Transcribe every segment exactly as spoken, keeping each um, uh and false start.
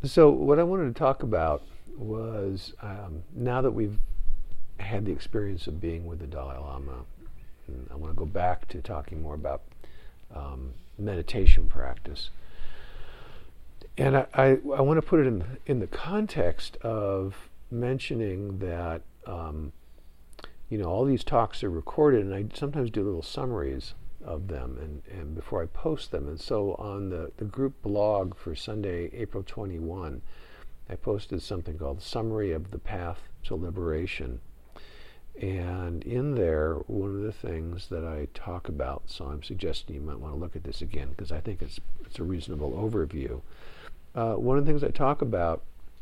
So what I wanted to talk about was um, now that we've had the experience of being with the Dalai Lama, and I want to go back to talking more about um, meditation practice. And I, I, I want to put it in, in the context of mentioning that um, you know, all these talks are recorded, and I sometimes do little summaries of them and, and before I post them. And so on the, the group blog for Sunday, April twenty-first, I posted something called Summary of the Path to Liberation. And in there, one of the things that I talk about, so I'm suggesting you might want to look at this again because I think it's it's a reasonable overview. Uh, one of the things I talk about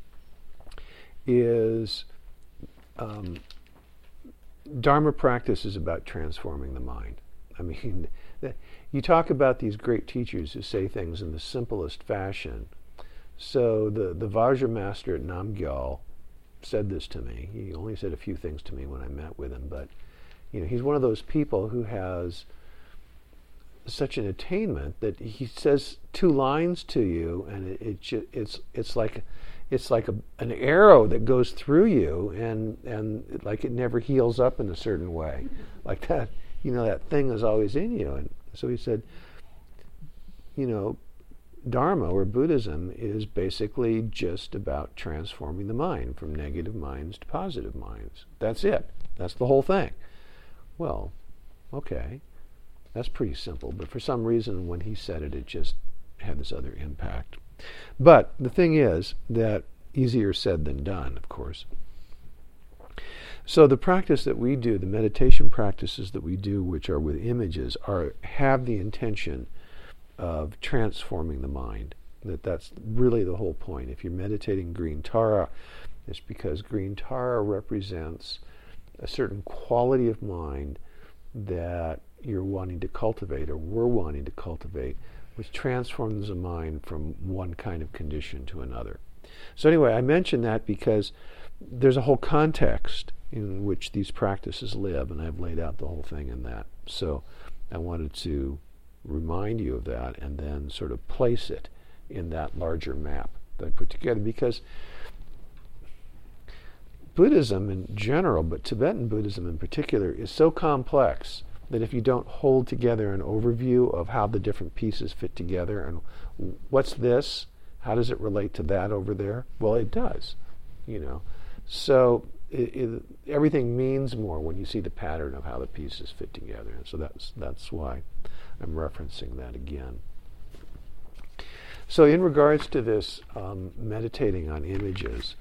is um, Dharma practice is about transforming the mind. I mean, you talk about these great teachers who say things in the simplest fashion. So the, the Vajra master at Namgyal said this to me. He only said a few things to me when I met with him, but you know, he's one of those people who has such an attainment that he says two lines to you, and it, it ju- it's it's like it's like a, an arrow that goes through you, and and it, like it never heals up in a certain way, like that. You know, that thing is always in you. And so he said, you know, Dharma or Buddhism is basically just about transforming the mind from negative minds to positive minds. That's it. That's the whole thing. Well, okay, that's pretty simple. But for some reason, when he said it, it just had this other impact. But the thing is that easier said than done, of course. So the practice that we do, the meditation practices that we do, which are with images, are have the intention of transforming the mind. That that's really the whole point. If you're meditating green Tara, it's because green Tara represents a certain quality of mind that you're wanting to cultivate, or we're wanting to cultivate, which transforms the mind from one kind of condition to another. So anyway, I mention that because there's a whole context in which these practices live, and I've laid out the whole thing in that. So I wanted to remind you of that and then sort of place it in that larger map that I put together, because Buddhism in general, but Tibetan Buddhism in particular, is so complex that if you don't hold together an overview of how the different pieces fit together and what's this, how does it relate to that over there? Well, it does, you know. So it, it, everything means more when you see the pattern of how the pieces fit together. And so that's that's why I'm referencing that again. So in regards to this um, meditating on images,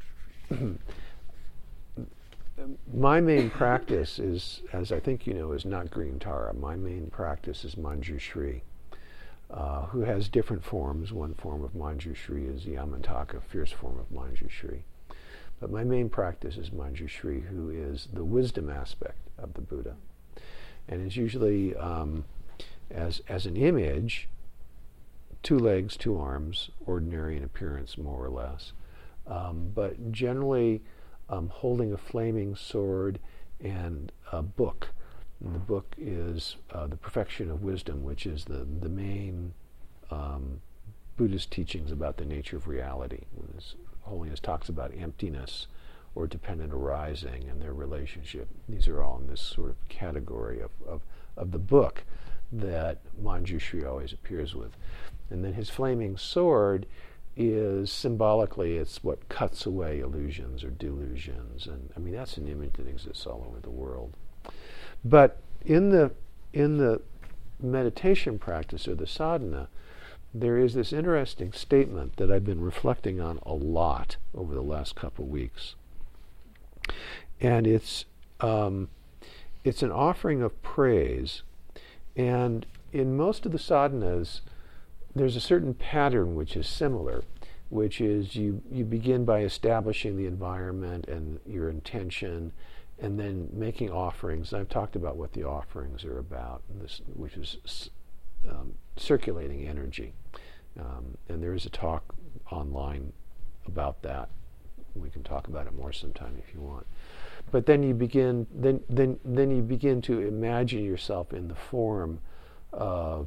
my main practice is, as I think you know, is not green Tara. My main practice is Manjushri, uh, who has different forms. One form of Manjushri is Yamantaka, fierce form of Manjushri. But my main practice is Manjushri, who is the wisdom aspect of the Buddha. And it's usually um, as, as an image, two legs, two arms, ordinary in appearance more or less. Um, but generally um, holding a flaming sword and a book. And the book is uh, The Perfection of Wisdom, which is the, the main um, Buddhist teachings about the nature of reality. His Holiness talks about emptiness or dependent arising and their relationship. These are all in this sort of category of, of, of the book that Manjushri always appears with. And then his flaming sword is symbolically, it's what cuts away illusions or delusions. And I mean, that's an image that exists all over the world. But in the in the meditation practice or the sadhana, there is this interesting statement that I've been reflecting on a lot over the last couple of weeks. And it's um, it's an offering of praise. And in most of the sadhanas, there's a certain pattern which is similar, which is you, you begin by establishing the environment and your intention, and then making offerings. And I've talked about what the offerings are about, this, which is um, circulating energy. Um, and there is a talk online about that. We can talk about it more sometime if you want. But then you begin, then then then you begin to imagine yourself in the form of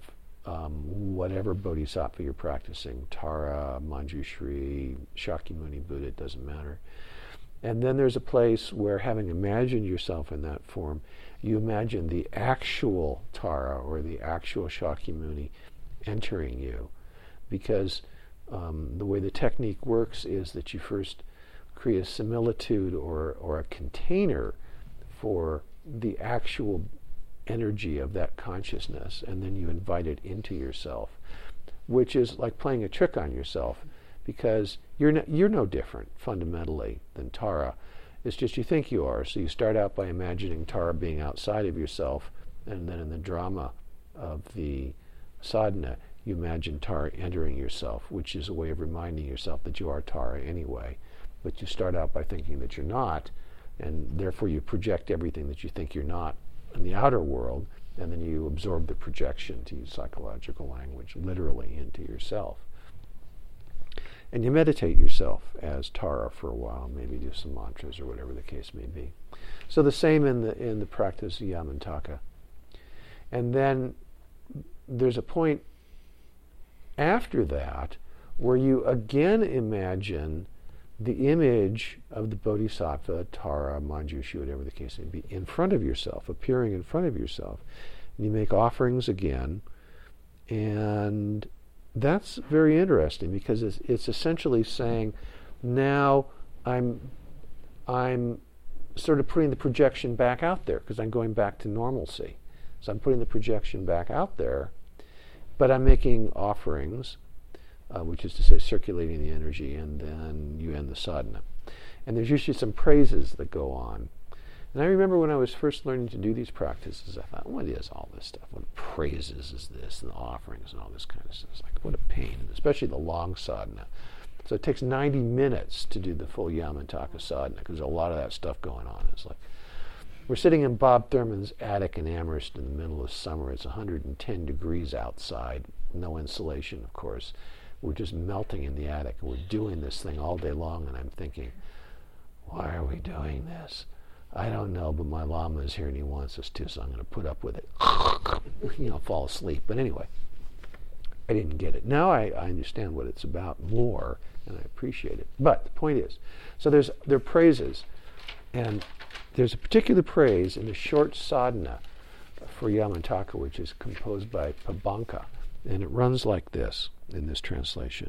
um, whatever bodhisattva you're practicing, Tara, Manjushri, Shakyamuni Buddha, it doesn't matter. And then there's a place where, having imagined yourself in that form, you imagine the actual Tara or the actual Shakyamuni entering you. Because um, the way the technique works is that you first create a similitude or, or a container for the actual energy of that consciousness, and then you invite it into yourself, which is like playing a trick on yourself, because you're no, you're no different fundamentally than Tara. It's just you think you are. So you start out by imagining Tara being outside of yourself, and then in the drama of the sadhana, you imagine Tara entering yourself, which is a way of reminding yourself that you are Tara anyway. But you start out by thinking that you're not, and therefore you project everything that you think you're not in the outer world, and then you absorb the projection, to use psychological language, literally into yourself. And you meditate yourself as Tara for a while, maybe do some mantras or whatever the case may be. So the same in the in the practice of Yamantaka. And then there's a point after that where you again imagine the image of the bodhisattva, Tara, Manjushri, whatever the case may be, in front of yourself, appearing in front of yourself. And you make offerings again, and that's very interesting, because it's, it's essentially saying, now I'm, I'm sort of putting the projection back out there, because I'm going back to normalcy. So I'm putting the projection back out there, but I'm making offerings, uh, which is to say circulating the energy, and then you end the sadhana. And there's usually some praises that go on. And I remember when I was first learning to do these practices, I thought, what is all this stuff? What praises is this, and offerings and all this kind of stuff? It's like, what a pain, and especially the long sadhana. So it takes ninety minutes to do the full Yamantaka sadhana, because there's a lot of that stuff going on. It's like, we're sitting in Bob Thurman's attic in Amherst in the middle of summer. It's one hundred ten degrees outside, no insulation, of course. We're just melting in the attic. We're doing this thing all day long, and I'm thinking, why are we doing this? I don't know, but my Lama is here and he wants us to, so I'm going to put up with it. You know, fall asleep. But anyway, I didn't get it. Now I, I understand what it's about more, and I appreciate it. But the point is, so there's there are praises, and there's a particular praise in the short sadhana for Yamantaka, which is composed by Pabanka, and it runs like this in this translation.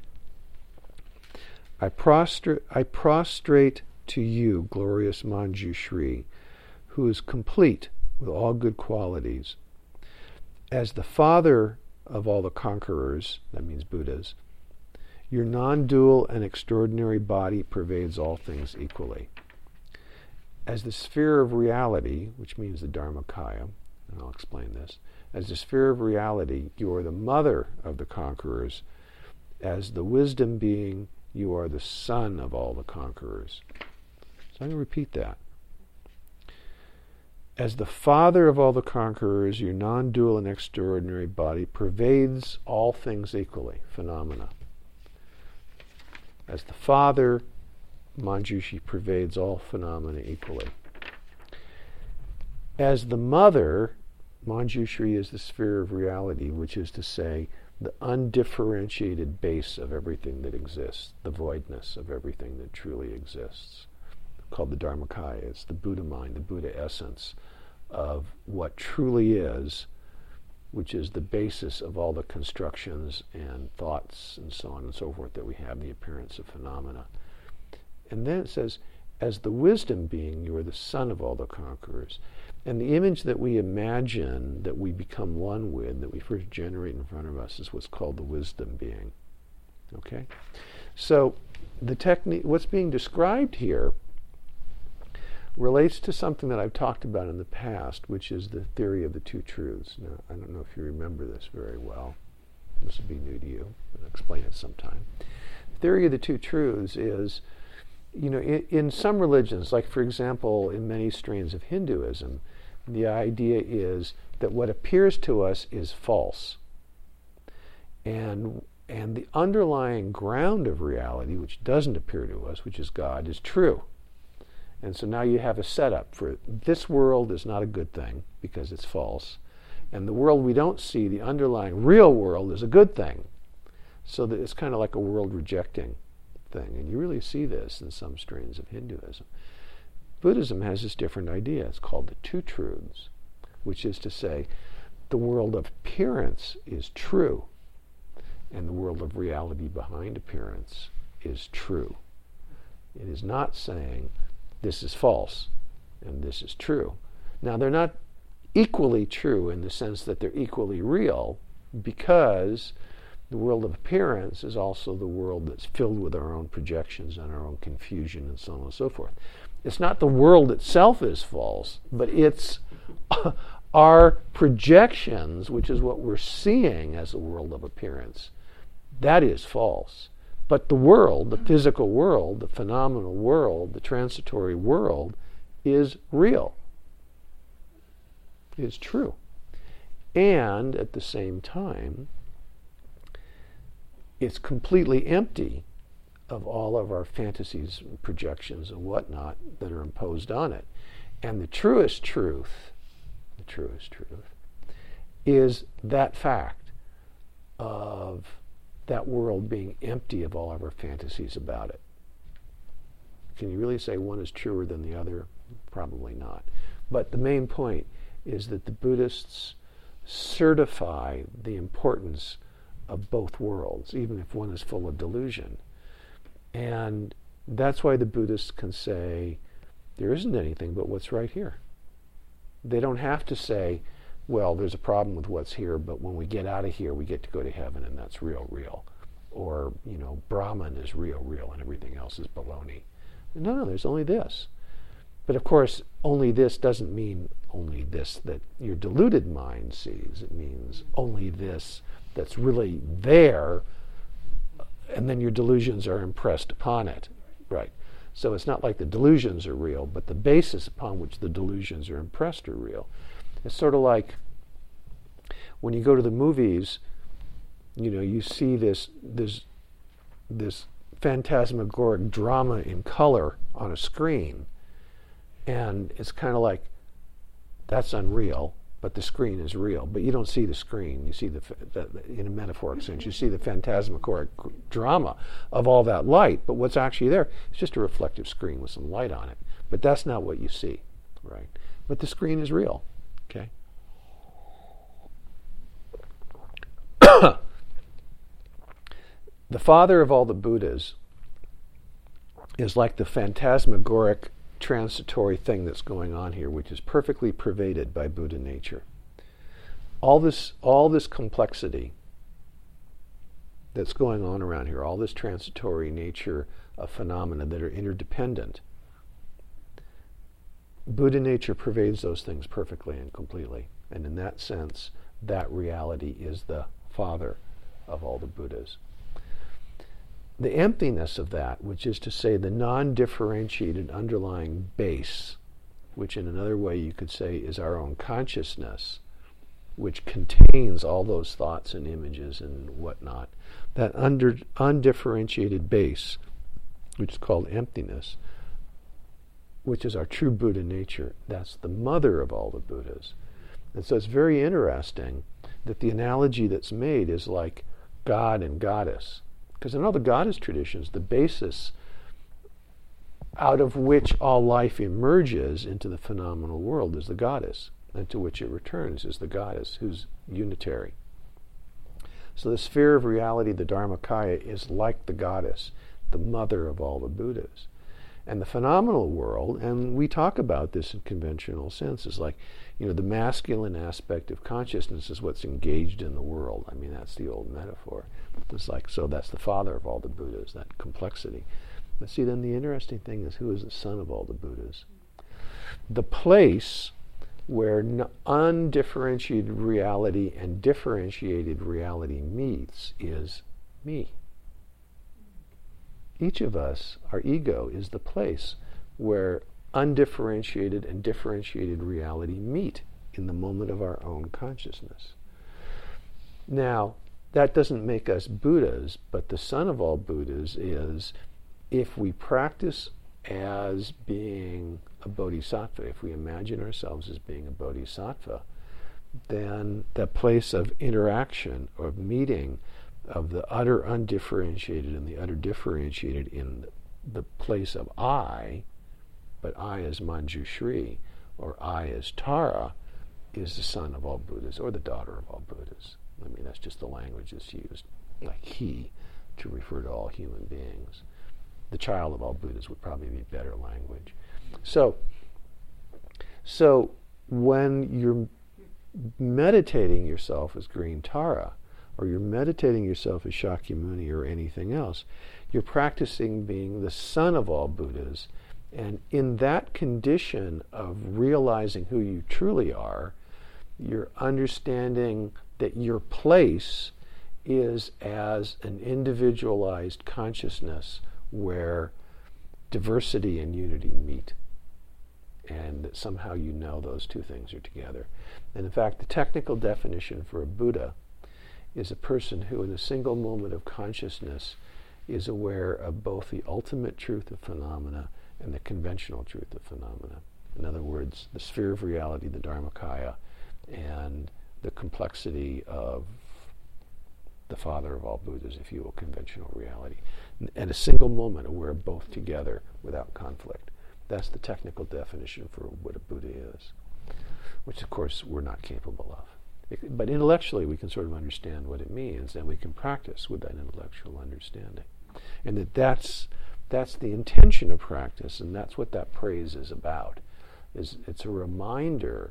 I prostrate, I prostrate to you, glorious Manjushri, who is complete with all good qualities. As the father of all the conquerors, that means Buddhas, your non-dual and extraordinary body pervades all things equally. As the sphere of reality, which means the Dharmakaya, and I'll explain this, as the sphere of reality, you are the mother of the conquerors. As the wisdom being, you are the son of all the conquerors. So I'm going to repeat that. As the father of all the conquerors, your non-dual and extraordinary body pervades all things equally, phenomena. As the father, Manjushri pervades all phenomena equally. As the mother, Manjushri is the sphere of reality, which is to say, the undifferentiated base of everything that exists, the voidness of everything that truly exists, called the Dharmakaya. It's the Buddha mind, the Buddha essence of what truly is, which is the basis of all the constructions and thoughts and so on and so forth that we have, the appearance of phenomena. And then it says, as the wisdom being, you are the son of all the conquerors. And the image that we imagine that we become one with, that we first generate in front of us, is what's called the wisdom being. Okay? So the technique, what's being described here relates to something that I've talked about in the past, which is the theory of the two truths. Now, I don't know if you remember this very well. This will be new to you, but I'll explain it sometime. The theory of the two truths is, you know, in, in some religions, like for example, in many strains of Hinduism, the idea is that what appears to us is false. And, and the underlying ground of reality, which doesn't appear to us, which is God, is true. And so now you have a setup for this world is not a good thing because it's false. And the world we don't see, the underlying real world, is a good thing. So that it's kind of like a world rejecting thing. And you really see this in some strains of Hinduism. Buddhism has this different idea. It's called the two truths, which is to say the world of appearance is true, and the world of reality behind appearance is true. It is not saying this is false and this is true. Now, they're not equally true in the sense that they're equally real, because the world of appearance is also the world that's filled with our own projections and our own confusion and so on and so forth. It's not the world itself is false, but it's our projections, which is what we're seeing as the world of appearance. That is false. But the world, the physical world, the phenomenal world, the transitory world, is real. It's true. And at the same time, it's completely empty of all of our fantasies and projections and whatnot that are imposed on it. And the truest truth, the truest truth, is that fact of that world being empty of all of our fantasies about it. Can you really say one is truer than the other? Probably not. But the main point is that the Buddhists certify the importance of both worlds, even if one is full of delusion. And that's why the Buddhists can say, there isn't anything but what's right here. They don't have to say, well, there's a problem with what's here, but when we get out of here, we get to go to heaven, and that's real, real. Or, you know, Brahman is real, real, and everything else is baloney. No, no, there's only this. But of course, only this doesn't mean only this that your deluded mind sees. It means only this that's really there, and then your delusions are impressed upon it. Right. So it's not like the delusions are real, but the basis upon which the delusions are impressed are real. It's sort of like when you go to the movies, you know, you see this this this phantasmagoric drama in color on a screen, and it's kind of like, that's unreal, but the screen is real. But you don't see the screen. You see the, the, the in a metaphoric sense, you see the phantasmagoric drama of all that light. But what's actually there is just a reflective screen with some light on it. But that's not what you see, right? But the screen is real. Okay. The father of all the Buddhas is like the phantasmagoric transitory thing that's going on here, which is perfectly pervaded by Buddha nature. All this, all this complexity that's going on around here, all this transitory nature of phenomena that are interdependent, Buddha nature pervades those things perfectly and completely. And in that sense, that reality is the father of all the Buddhas. The emptiness of that, which is to say the non-differentiated underlying base, which in another way you could say is our own consciousness, which contains all those thoughts and images and whatnot, that under, undifferentiated base, which is called emptiness, which is our true Buddha nature, that's the mother of all the Buddhas. And so it's very interesting that the analogy that's made is like God and goddess. Because in all the goddess traditions, the basis out of which all life emerges into the phenomenal world is the goddess, and to which it returns is the goddess, who's unitary. So the sphere of reality, the Dharmakaya, is like the goddess, the mother of all the Buddhas. And the phenomenal world, and we talk about this in conventional sense, is like, you know, the masculine aspect of consciousness is what's engaged in the world. I mean, that's the old metaphor. It's like, so that's the father of all the Buddhas, that complexity. But see, then the interesting thing is, who is the son of all the Buddhas? The place where n- undifferentiated reality and differentiated reality meets is me. Each of us, our ego, is the place where undifferentiated and differentiated reality meet in the moment of our own consciousness. Now, that doesn't make us Buddhas, but the son of all Buddhas is, if we practice as being a bodhisattva, if we imagine ourselves as being a bodhisattva, then the place of interaction or meeting of the utter undifferentiated and the utter differentiated in the place of I, but I as Manjushri, or I as Tara, is the son of all Buddhas, or the daughter of all Buddhas. I mean, that's just the language that's used, like he, to refer to all human beings. The child of all Buddhas would probably be better language. So, so when you're meditating yourself as green Tara, or you're meditating yourself as Shakyamuni or anything else, you're practicing being the son of all Buddhas, and in that condition of realizing who you truly are, you're understanding that your place is as an individualized consciousness where diversity and unity meet, and that somehow you know those two things are together. And in fact, the technical definition for a Buddha is a person who in a single moment of consciousness is aware of both the ultimate truth of phenomena and the conventional truth of phenomena. In other words, the sphere of reality, the Dharmakaya, and the complexity of the father of all Buddhas, if you will, conventional reality. And a single moment aware of both together without conflict. That's the technical definition for what a Buddha is, which of course we're not capable of. It, but intellectually we can sort of understand what it means, and we can practice with that intellectual understanding. And that that's, that's the intention of practice, and that's what that praise is about. Is it's a reminder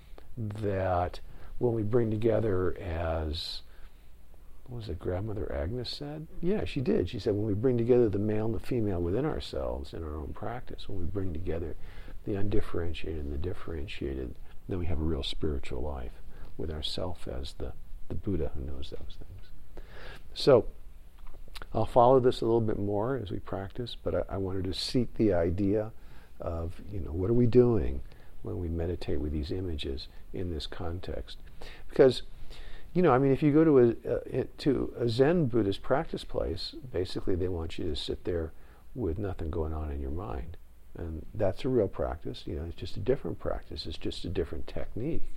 that when we bring together as, what was it grandmother Agnes said? Yeah, she did. She said when we bring together the male and the female within ourselves in our own practice, when we bring together the undifferentiated and the differentiated, then we have a real spiritual life with ourself as the, the Buddha who knows those things. So I'll follow this a little bit more as we practice, but I, I wanted to seat the idea of, you know, what are we doing when we meditate with these images in this context? Because, you know, I mean, if you go to a, a to a Zen Buddhist practice place, basically they want you to sit there with nothing going on in your mind. And that's a real practice. You know, it's just a different practice. It's just a different technique.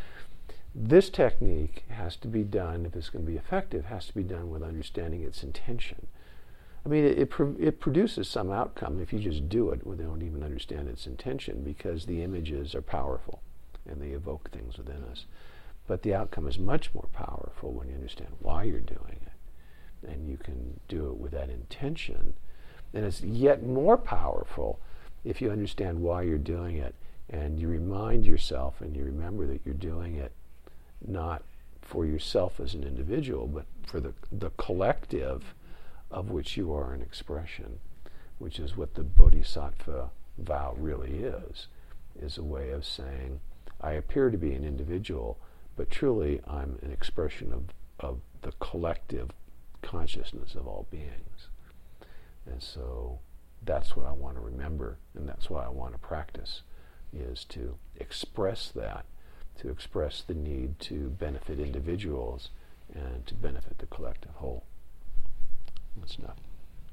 This technique has to be done, if it's going to be effective, has to be done with understanding its intention. I mean, it, it, pro- it produces some outcome if you just do it without even understand its intention, because the images are powerful and they evoke things within us. But the outcome is much more powerful when you understand why you're doing it. And you can do it with that intention. And it's yet more powerful if you understand why you're doing it, and you remind yourself and you remember that you're doing it not for yourself as an individual, but for the, the collective of which you are an expression, which is what the Bodhisattva vow really is, is a way of saying, I appear to be an individual, but truly I'm an expression of, of the collective consciousness of all beings. And so that's what I want to remember, and that's why I want to practice, is to express that, to express the need to benefit individuals and to benefit the collective whole. That's enough.